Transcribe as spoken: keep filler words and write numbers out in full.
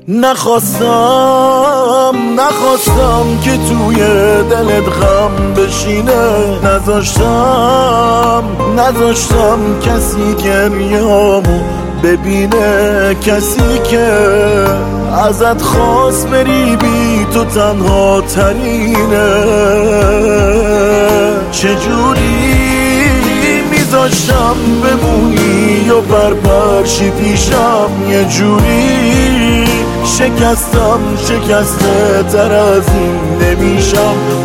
نخواستم نخواستم که توی دلت غم بشینه، نذاشتم نذاشتم کسی گریامو ببینه، کسی که ازت خواست بری بی تو تنها ترینه. چجوری میذاشتم بمونی و برپرشی پیشم، یه جوری شکستم شکسته تر از این نمیشم.